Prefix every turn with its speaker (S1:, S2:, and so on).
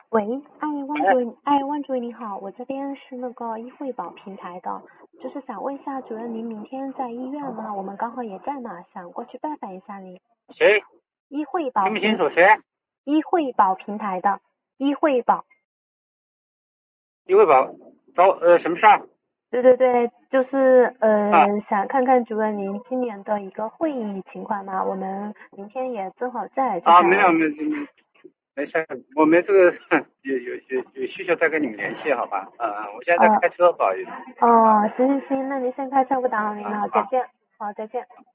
S1: 喂，万主任你好，我这边是那个医惠保平台的，就是想问一下主任，您明天在医院吗？我们刚好也在嘛，想过去拜访一下您。
S2: 谁？
S1: 医惠保
S2: 听不清楚谁？
S1: 医惠保平台的医惠保。
S2: 一位宝，什么事儿？
S1: 对对对，就是
S2: 啊
S1: 想看看主任您今年的一个会议情况嘛，我们明天也正好在，就
S2: 啊，
S1: 想
S2: 没事，我们这个有需求再跟你们联系，好吧？我现在在开车，不好意思。
S1: 哦，行，那您先开车，不打扰您了，再
S2: 啊，
S1: 见，好，再见。